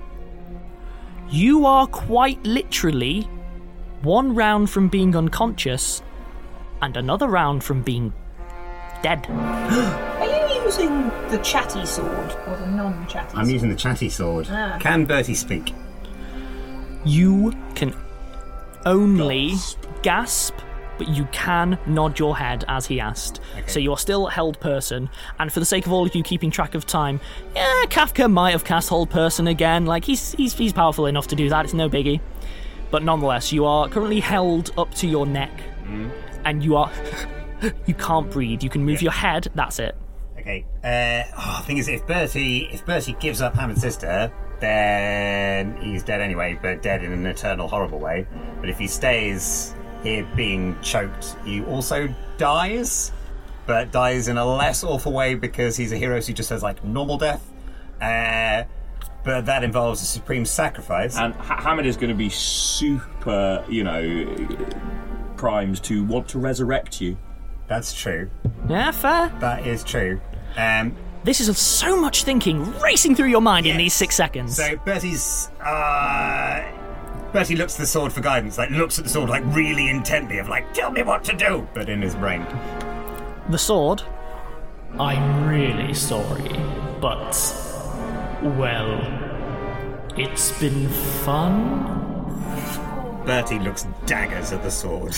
You are quite literally one round from being unconscious and another round from being dead. Are you using the chatty sword or the non-chatty sword? I'm using the chatty sword. Ah. Can Bertie speak? You can only gasp. gasp, but you can nod your head as he asked. Okay. So you are still held person, and for the sake of all of you keeping track of time, yeah, Kafka might have cast hold person again. Like, he's he's he's powerful enough to do that, it's no biggie. But nonetheless, you are currently held up to your neck, mm. and you are... you can't breathe. You can move yeah. your head, that's it. Okay. Uh, oh, the thing is, if Bertie, if Bertie gives up Hamid's sister, then he's dead anyway, but dead in an eternal, horrible way. But if he stays here being choked, he also dies, but dies in a less awful way because he's a hero, so he just has, like, normal death. Uh... But that involves a supreme sacrifice. And H- Hamid is going to be super, you know, primed to want to resurrect you. That's true. Yeah, fair. That is true. Um, this is so much thinking racing through your mind yes. in these six seconds. So Bertie's... Uh, Bertie looks at the sword for guidance, like, looks at the sword, like, really intently, of like, tell me what to do! But in his brain. The sword? I'm really sorry, but... well, it's been fun. Bertie looks daggers at the sword.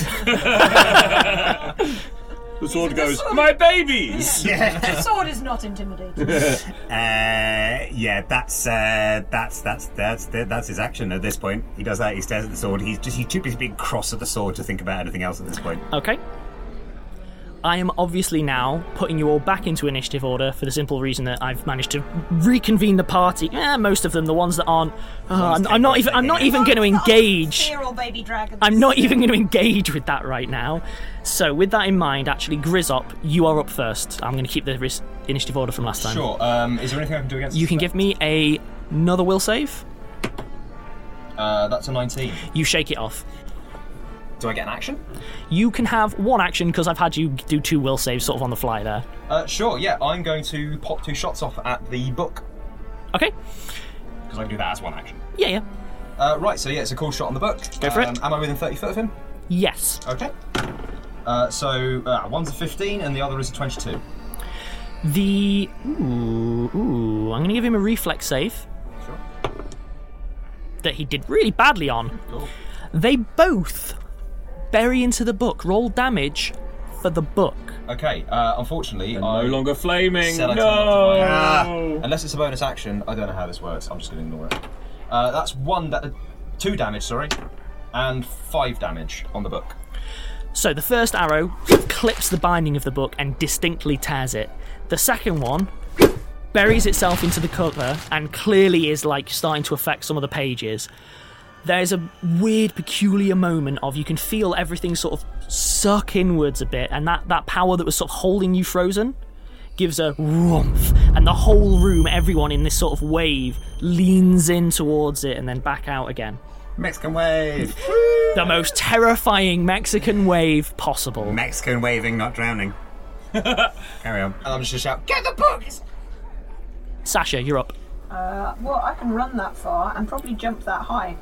The sword goes, sword. My babies! Yeah. The sword is not intimidating. uh, yeah, that's uh, that's that's that's that's his action at this point. He does that. He stares at the sword. He's just he's too busy being cross at the sword to think about anything else at this point. Okay. I am obviously now putting you all back into initiative order for the simple reason that I've managed to reconvene the party. Eh, most of them, the ones that aren't. Uh, I'm, I'm not even. I'm not even going to engage. Feral baby dragons. I'm not even going to engage with that right now. So, with that in mind, actually, Grizzop, you are up first. I'm going to keep the ris- initiative order from last time. Sure. Um, is there anything I can do against? You can give me a another will save. Uh, that's a nineteen. You shake it off. Do I get an action? You can have one action because I've had you do two will saves sort of on the fly there. Uh, sure, yeah. I'm going to pop two shots off at the book. Okay. Because I can do that as one action. Yeah, yeah. Uh, right, so yeah, it's a cool shot on the book. Go for um, it. Am I within thirty foot of him? Yes. Okay. Uh, so uh, one's a fifteen and the other is a twenty-two. The... Ooh, ooh. I'm going to give him a reflex save. Sure. That he did really badly on. Cool. They both bury into the book. Roll damage for the book. Okay, uh, unfortunately, They're I no longer flaming. said I No. turned off the fire. Ah. Unless it's a bonus action, I don't know how this works. I'm just going to ignore it. Uh, that's one, da- two damage, sorry, and five damage on the book. So the first arrow clips the binding of the book and distinctly tears it. The second one buries itself into the cover and clearly is like starting to affect some of the pages. There's a weird, peculiar moment of you can feel everything sort of suck inwards a bit, and that, that power that was sort of holding you frozen gives a whoomph, and the whole room, everyone in this sort of wave, leans in towards it and then back out again. Mexican wave. The most terrifying Mexican wave possible. Mexican waving, not drowning. Carry on. And I'm just going to shout, get the book! Sasha, you're up. Uh, well, I can run that far and probably jump that high.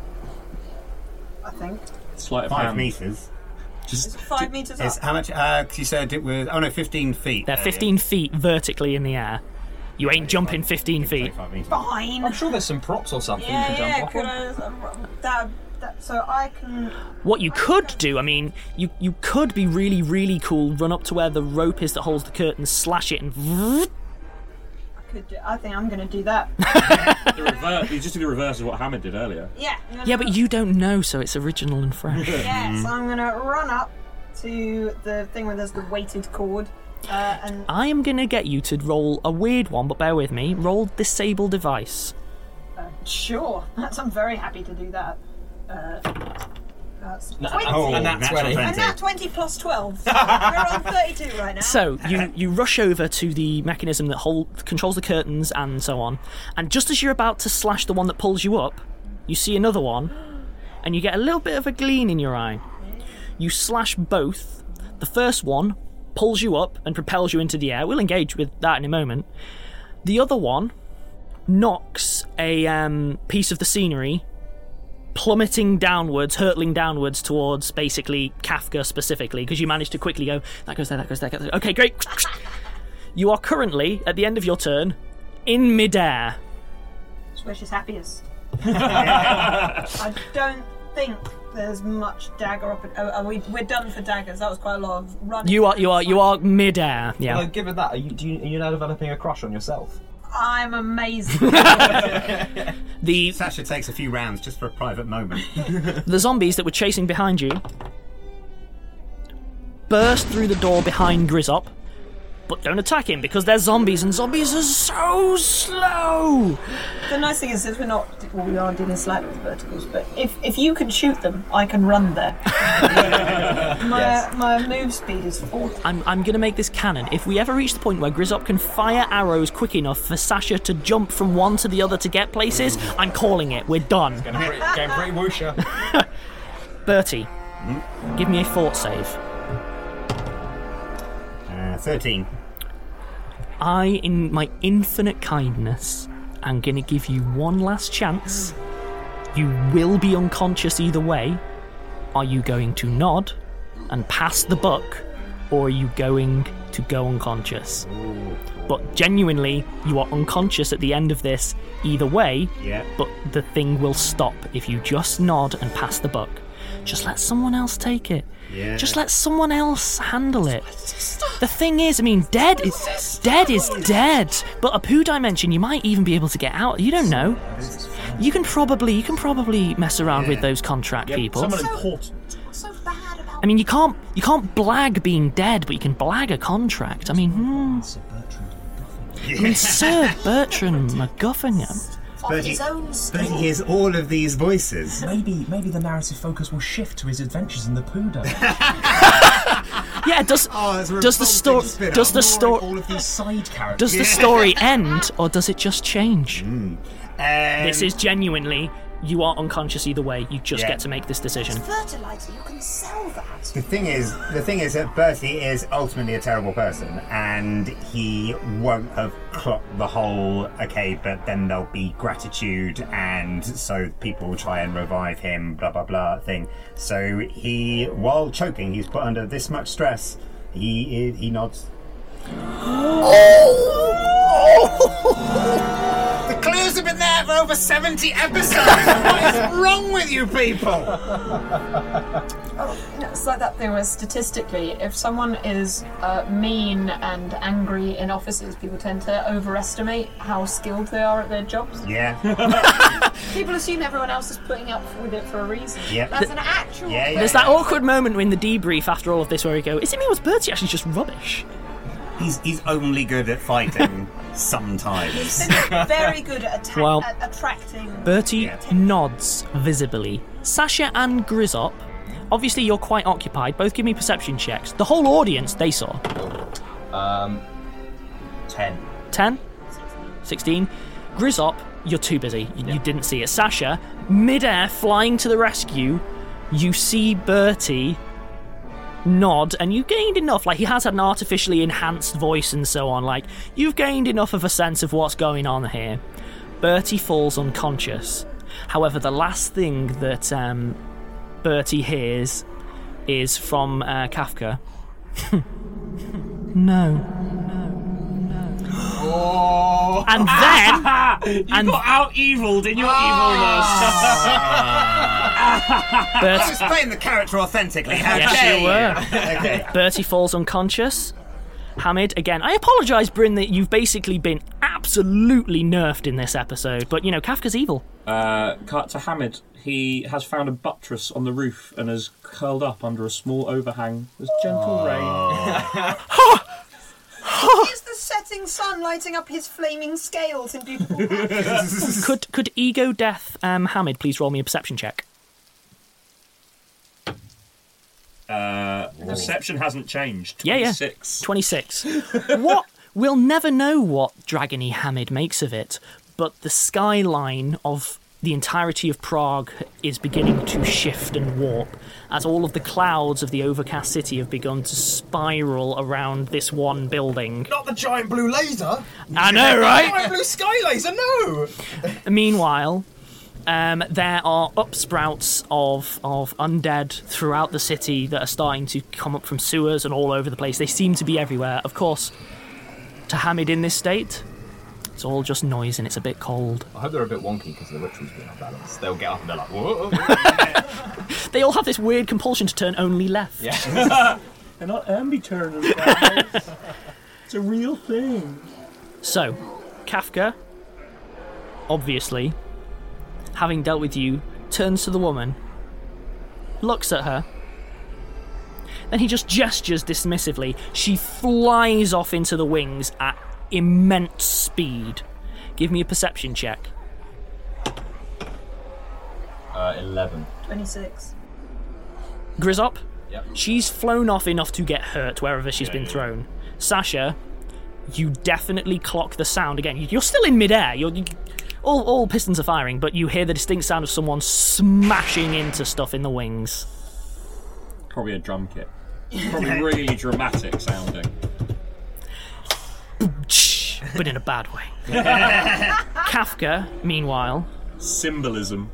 I think. Sleight of Five hand. metres. Is it five metres It's up? how much? Uh, 'cause you said it was. Oh no, fifteen feet. They're fifteen feet vertically in the air. You ain't jumping fifteen feet. Fine. I'm sure there's some props or something Yeah, you can yeah. jump Could off I, on. uh, that, that, so I can. What you could do, I mean, you, you could be really, really cool, run up to where the rope is that holds the curtain, slash it, and... I could. Do, I think I'm going to do that. The reverse, you just do the reverse of what Hamid did earlier. Yeah. Yeah, but you don't know, so it's original and fresh. Yeah. So I'm going to run up to the thing where there's the weighted cord, uh, and I am going to get you to roll a weird one, but bear with me. Roll Disable Device. uh, sure. That's. I'm very happy to do that. Uh, that's No, twenty. oh, and that's natural twenty. And twenty. that twenty plus twelve. So we're on thirty-two right now. So you, you rush over to the mechanism that hold, controls the curtains and so on, and just as you're about to slash the one that pulls you up, you see another one, and you get a little bit of a gleam in your eye. You slash both. The first one pulls you up and propels you into the air. We'll engage with that in a moment. The other one knocks a um, piece of the scenery plummeting downwards, hurtling downwards towards basically Kafka specifically, because you managed to quickly go, that goes there, that goes there, that goes there. Okay, great. You are currently, at the end of your turn, in midair. That's where she's happiest. I don't think there's much dagger up. Oh, are we, we're done for daggers. That was quite a lot of running. You are, you are, you are midair. Yeah. Although, given that, are you, do you, are you now developing a crush on yourself? I'm amazing. The Sasha takes a few rounds just for a private moment. the zombies that were chasing behind you burst through the door behind Grizzop, but don't attack him because they're zombies, and zombies are so slow. The nice thing is, since we're not, well, we are dealing slightly with verticals, but if if you can shoot them, I can run there. my Yes. my move speed is forty. I'm, I'm going to make this canon. If we ever reach the point where Grizzop can fire arrows quick enough for Sasha to jump from one to the other to get places, I'm calling it. We're done. Getting pretty, getting pretty whoosher. Bertie, give me a fort save. Uh, Thirteen. I, in my infinite kindness, am going to give you one last chance. You will be unconscious either way. Are you going to nod and pass the buck, or are you going to go unconscious? But genuinely, you are unconscious at the end of this either way, Yeah. but the thing will stop if you just nod and pass the buck. Just let someone else take it. Yeah. Just let someone else handle it. The thing is, I mean, dead is dead is dead. But a poo dimension, you might even be able to get out. You don't know. You can probably you can probably mess around with those contract people. Someone important. What's so bad about I mean, you can't you can't blag being dead, but you can blag a contract. I mean, hmm. I mean, Sir Bertrand MacGuffin. Bertie, his own Bertie hears all of these voices. Maybe, maybe the narrative focus will shift to his adventures in the poo dome. Yeah, does Oh, that's a does the story revolting spin-off. does the story all of these side characters. does the story end, or does it just change? Um, This is genuinely, you are unconscious either way. You just Yeah. get to make this decision. fertilizer? You can sell that. The thing is, the thing is that Bertie is ultimately a terrible person, and he won't have clocked the whole okay, but then there'll be gratitude, and so people will try and revive him, blah blah blah thing. So he, while choking, he's put under this much stress. He he nods. The clues have been there for over seventy episodes. What is wrong with you people? Oh, you know, it's like that thing where statistically, if someone is uh, mean and angry in offices, people tend to overestimate how skilled they are at their jobs. Yeah. People assume everyone else is putting up with it for a reason. Yep. That's an actual Yeah, yeah. There's that awkward moment in the debrief after all of this where we go, is it me or was Bertie actually just rubbish? He's he's only good at fighting sometimes. very good at, atta- Well, at attracting. Bertie nods visibly. Sasha and Grizzop, obviously you're quite occupied. Both give me perception checks. The whole audience, they saw. Um, ten. ten? sixteen. Grizzop, you're too busy. You, you didn't see it. Sasha, mid-air, flying to the rescue, you see Bertie nod, and you gained enough, like he has had an artificially enhanced voice and so on, like you've gained enough of a sense of what's going on here. Bertie falls unconscious. However, the last thing that um, Bertie hears is from uh, Kafka. No. Oh. And then... you and got out-eviled in your Bert- I was playing the character authentically. How yes, dare you you? were. Okay. Bertie falls unconscious. Hamid, again, I apologise, Bryn, that you've basically been absolutely nerfed in this episode, but, you know, Kafka's evil. Uh, cut to Hamid. He has found a buttress on the roof and has curled up under a small overhang. There's gentle rain. Is the setting sun lighting up his flaming scales in beautiful patterns? could could Ego Death um, Hamid please roll me a perception check? Uh, perception hasn't changed. Yeah, yeah. twenty-six. twenty-six. What? We'll never know what Dragony Hamid makes of it, but the skyline of the entirety of Prague is beginning to shift and warp as all of the clouds of the overcast city have begun to spiral around this one building. Not the giant blue laser! I know, right? Giant blue sky laser, no! Meanwhile, um, there are upsprouts of, of undead throughout the city that are starting to come up from sewers and all over the place. They seem to be everywhere. Of course, to Hamid in this state, it's all just noise and it's a bit cold. I hope they're a bit wonky because the ritual's been unbalanced. They'll get up and they're like, whoa! They all have this weird compulsion to turn only left. Yeah. They're not ambiturners, guys. It's a real thing. So, Kafka, obviously, having dealt with you, turns to the woman, looks at her, then he just gestures dismissively. She flies off into the wings at immense speed. Give me a perception check. Uh, eleven. twenty-six. Grizzop? Yep. She's flown off enough to get hurt wherever she's Yeah, been yeah. thrown. Sasha, you definitely clock the sound again. You're still in midair. You're, you, all, all pistons are firing, but you hear the distinct sound of someone smashing into stuff in the wings. Probably a drum kit. Probably really dramatic sounding. But in a bad way. Kafka, meanwhile... Symbolism.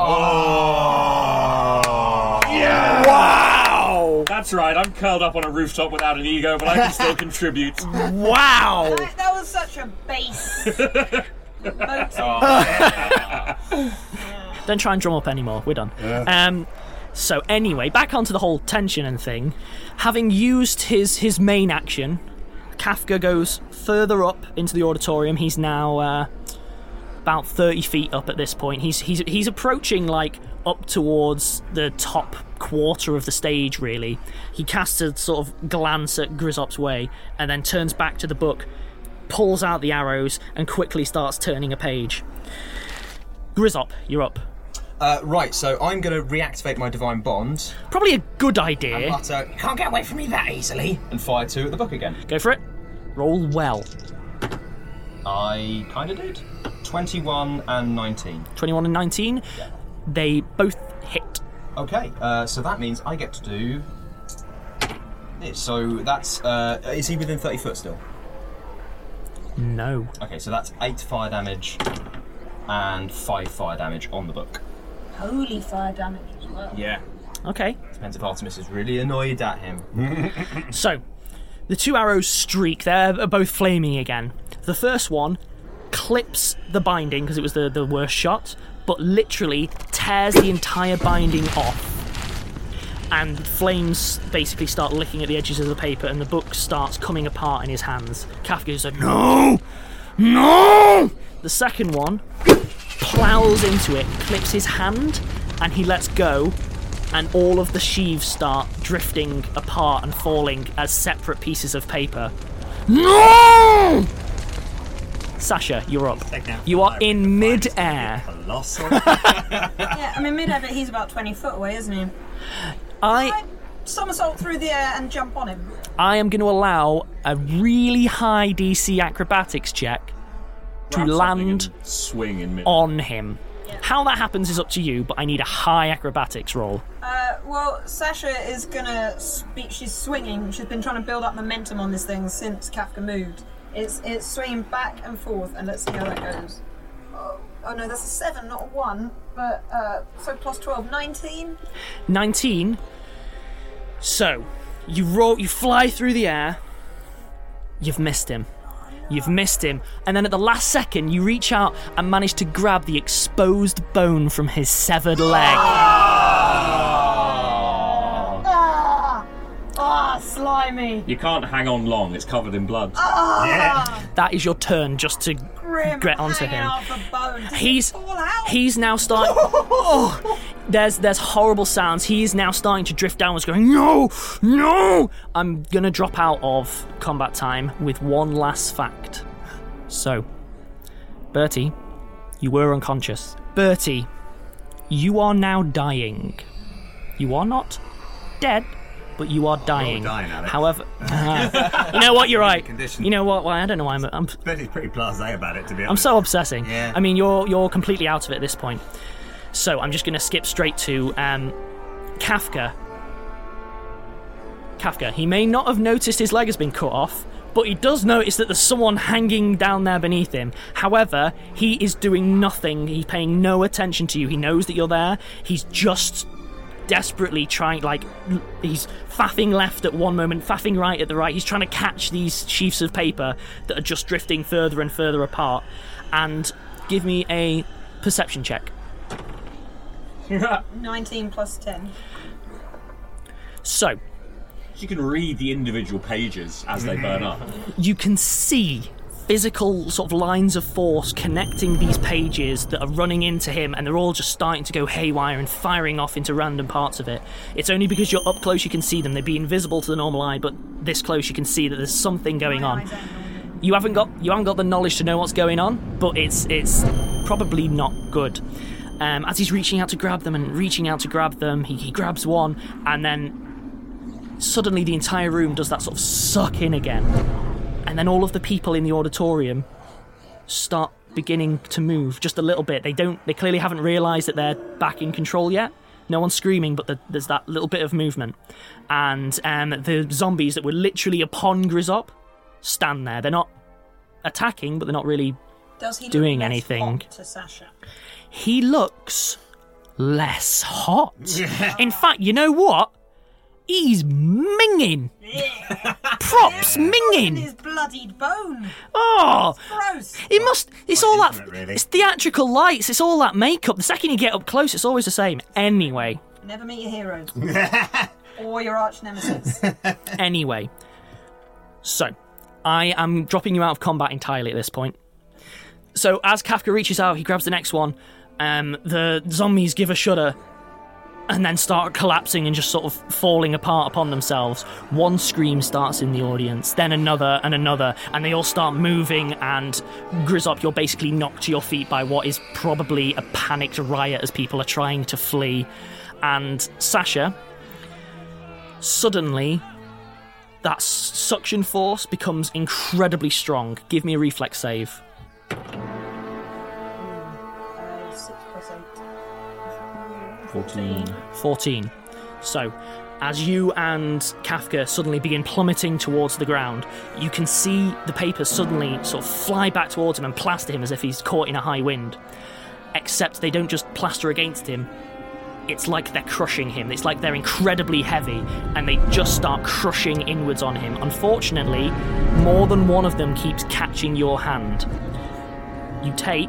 Oh! Yeah! Wow! That's right, I'm curled up on a rooftop without an ego, but I can still contribute. Wow! That, that was such a base. Don't try and drum up anymore. We're done. Yeah. Um, so anyway, back onto the whole tension and thing. Having used his, his main action, Kafka goes further up into the auditorium. He's now uh, about thirty feet up at this point. He's he's he's approaching like up towards the top quarter of the stage. Really, he casts a sort of glance at Grizzop's way, and then turns back to the book, pulls out the arrows, and quickly starts turning a page. Grizzop, you're up. Uh, right, so I'm going to reactivate my Divine Bond. Probably a good idea. And utter, you can't get away from me that easily. And fire two at the book again. Go for it. Roll well. I kind of did. twenty-one and nineteen. twenty-one and nineteen? Yeah. They both hit. Okay, uh, so that means I get to do this. So that's... Uh, is he within thirty foot still? No. Okay, so that's eight fire damage and five fire damage on the book. Holy fire damage as well. Yeah. Okay. Depends if Artemis is really annoyed at him. So, the two arrows streak. They're both flaming again. The first one clips the binding because it was the, the worst shot, but literally tears the entire binding off. And flames basically start licking at the edges of the paper, and the book starts coming apart in his hands. Kafka goes, no! No! The second one plows into it, clips his hand, and he lets go, and all of the sheaves start drifting apart and falling as separate pieces of paper. No! Sasha, you're up. You are in mid-air. Yeah, I'm in mid-air, but he's about twenty foot away, isn't he? I... Can I somersault through the air and jump on him? I am going to allow a really high D C acrobatics check to Grab land swing in mid. on him. Yeah. How that happens is up to you, but I need a high acrobatics roll. Uh, well, Sasha is gonna speak. She's swinging. She's been trying to build up momentum on this thing since Kafka moved. It's it's swinging back and forth, and let's see how that goes. Oh, oh no, that's a seven, not a one. But uh, so plus twelve, nineteen. Nineteen. So you roll, you fly through the air. You've missed him. You've missed him, and then at the last second, you reach out and manage to grab the exposed bone from his severed leg. Ah, ah, slimy. You can't hang on long, it's covered in blood. Ah. Yeah. That is your turn just to Grim get onto him. Off a bone. Does He's it fall out? he's now starting. Oh, there's there's horrible sounds. He is now starting to drift downwards, going no, no. I'm gonna drop out of combat time with one last fact. So, Bertie, you were unconscious. Bertie, you are now dying. You are not dead, but you are dying. You're dying, Alex. However, uh, you know what? You're right. Condition. You know what? Well, I don't know why I'm. I'm Betty's pretty blasé about it, to be honest. I'm so obsessing. Yeah. I mean, you're you're completely out of it at this point. So I'm just going to skip straight to um, Kafka. Kafka. He may not have noticed his leg has been cut off, but he does notice that there's someone hanging down there beneath him. However, he is doing nothing. He's paying no attention to you. He knows that you're there. He's just desperately trying, like, he's faffing left at one moment, faffing right at the right. He's trying to catch these sheafs of paper that are just drifting further and further apart. And give me a perception check. nineteen plus ten. So, you can read the individual pages as they burn up. You can see physical sort of lines of force connecting these pages that are running into him, and they're all just starting to go haywire and firing off into random parts of it. It's only because you're up close you can see them. They'd be invisible to the normal eye, but this close you can see that there's something going on. You haven't got you haven't got the knowledge to know what's going on, but it's it's probably not good. Um, as he's reaching out to grab them and reaching out to grab them, he, he grabs one, and then suddenly the entire room does that sort of suck in again. And then all of the people in the auditorium start beginning to move just a little bit. They don't. They clearly haven't realised that they're back in control yet. No one's screaming, but the, there's that little bit of movement. And um, the zombies that were literally upon Grizzop stand there. They're not attacking, but they're not really Does he doing look less anything. hot to Sasha? He looks less hot. In fact, you know what? He's minging. Props minging. His bloodied bone. Oh, gross. It must. It's all that. it, really? It's theatrical lights. It's all that makeup. The second you get up close, it's always the same. Anyway. Never meet your heroes. Or your arch nemesis. Anyway. So, I am dropping you out of combat entirely at this point. So, as Kafka reaches out, he grabs the next one. Um, the zombies give a shudder and then start collapsing and just sort of falling apart upon themselves. One scream starts in the audience, then another and another, and they all start moving, and Grizzop, you're basically knocked to your feet by what is probably a panicked riot as people are trying to flee. And Sasha, suddenly, that suction force becomes incredibly strong. Give me a reflex save. fourteen. fourteen. So, as you and Kafka suddenly begin plummeting towards the ground, you can see the papers suddenly sort of fly back towards him and plaster him as if he's caught in a high wind. Except they don't just plaster against him. It's like they're crushing him. It's like they're incredibly heavy, and they just start crushing inwards on him. Unfortunately, more than one of them keeps catching your hand. You take...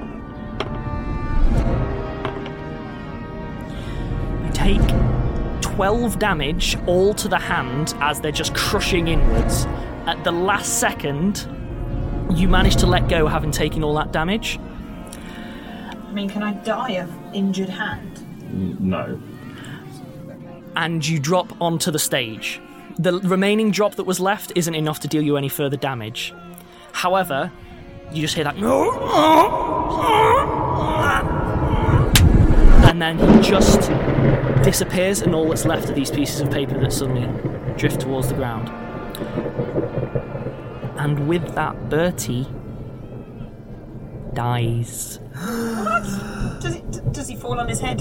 You take twelve damage, all to the hand, as they're just crushing inwards. At the last second, you manage to let go, having taken all that damage. I mean, can I die of injured hand? No. And you drop onto the stage. The remaining drop that was left isn't enough to deal you any further damage. However, you just hear that... And then he just disappears, and all that's left are these pieces of paper that suddenly drift towards the ground. And with that, Bertie dies. What? Does, it, d- does he fall on his head?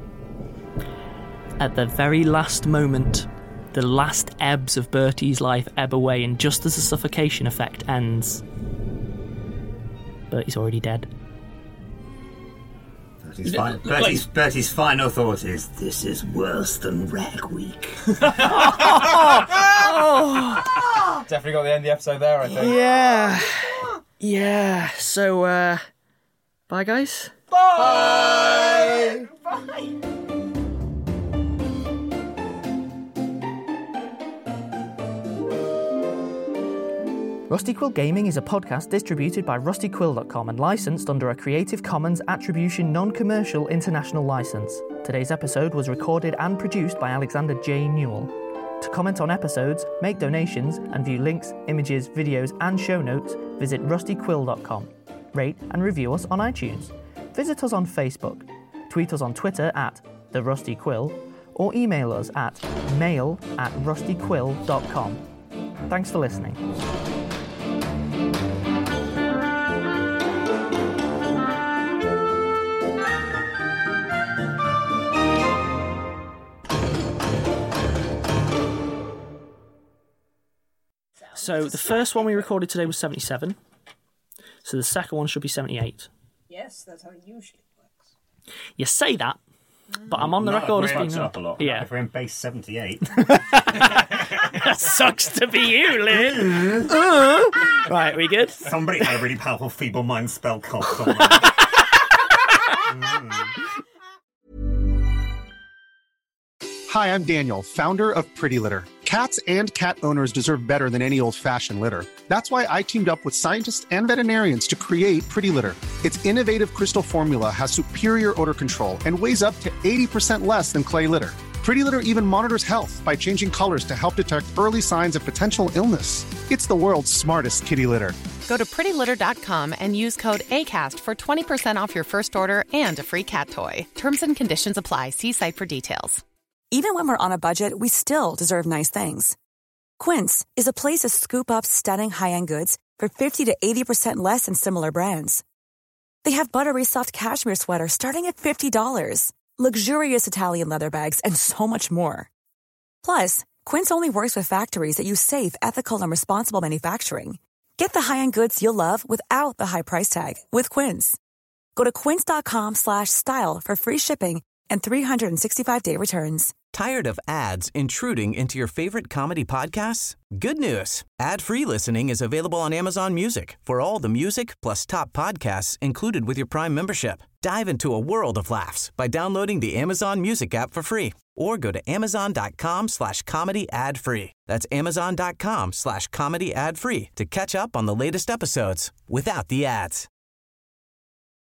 At the very last moment, the last ebbs of Bertie's life ebb away, and just as the suffocation effect ends, Bertie's already dead. Bertie's, fi- Bertie's, Bertie's final thought is, this is worse than Rag Week. Oh. Definitely got the end of the episode there, I think. Yeah. Yeah. So, uh, bye, guys. Bye! Bye! Rusty Quill Gaming is a podcast distributed by rusty quill dot com and licensed under a Creative Commons Attribution Non-Commercial International License. Today's episode was recorded and produced by Alexander J. Newell. To comment on episodes, make donations, and view links, images, videos, and show notes, visit rusty quill dot com. Rate and review us on iTunes. Visit us on Facebook. Tweet us on Twitter at The Rusty Quill, or email us at mail at rusty quill dot com. Thanks for listening. So the first one we recorded today was seventy-seven. So the second one should be seventy-eight. Yes, that's how it usually works. You say that, but I'm on the Not record as if we're being up a lot. Yeah. Not if we're in base seventy-eight. That sucks to be you, Lynn. uh, right, we good? Somebody had a really powerful feeble mind spell called somewhere. Hi, I'm Daniel, founder of Pretty Litter. Cats and cat owners deserve better than any old-fashioned litter. That's why I teamed up with scientists and veterinarians to create Pretty Litter. Its innovative crystal formula has superior odor control and weighs up to eighty percent less than clay litter. Pretty Litter even monitors health by changing colors to help detect early signs of potential illness. It's the world's smartest kitty litter. Go to pretty litter dot com and use code ACAST for twenty percent off your first order and a free cat toy. Terms and conditions apply. See site for details. Even when we're on a budget, we still deserve nice things. Quince is a place to scoop up stunning high-end goods for fifty to eighty percent less than similar brands. They have buttery soft cashmere sweaters starting at fifty dollars, luxurious Italian leather bags, and so much more. Plus, Quince only works with factories that use safe, ethical, and responsible manufacturing. Get the high-end goods you'll love without the high price tag with Quince. Go to quince dot com slash style for free shipping and three sixty-five day returns. Tired of ads intruding into your favorite comedy podcasts? Good news. Ad-free listening is available on Amazon Music for all the music plus top podcasts included with your Prime membership. Dive into a world of laughs by downloading the Amazon Music app for free or go to amazon.com slash comedy ad free. That's amazon.com slash comedy ad free to catch up on the latest episodes without the ads.